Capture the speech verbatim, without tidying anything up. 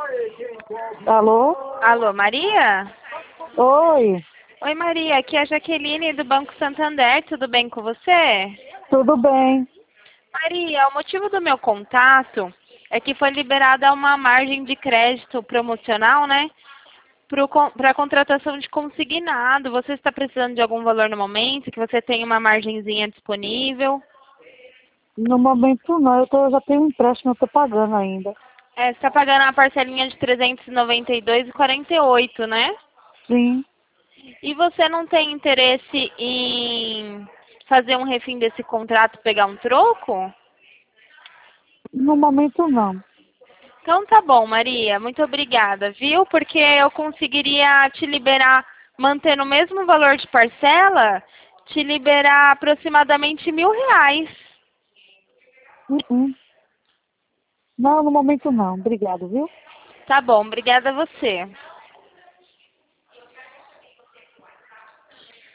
Alô? Alô, Maria? Oi, Oi, Maria, aqui é a Jaqueline do Banco Santander, tudo bem com você? tudo bem? Maria, o motivo do meu contato é que foi liberada uma margem de crédito promocional, né? Para a contratação de consignado. Você está precisando de algum valor no momento? Que você tem uma margenzinha disponível? No momento não, eu, tô, eu já tenho um empréstimo, eu estou pagando ainda. É, você está pagando a parcelinha de trezentos e noventa e dois reais e quarenta e oito, né? Sim, E você não tem interesse em fazer um refim desse contrato, pegar um troco? no momento não. Então tá bom, Maria. Muito obrigada, viu? Porque eu conseguiria te liberar, mantendo o mesmo valor de parcela, te liberar aproximadamente mil reais. Uh -uh. Não, no momento não. Obrigado, viu? Tá bom, obrigada a você.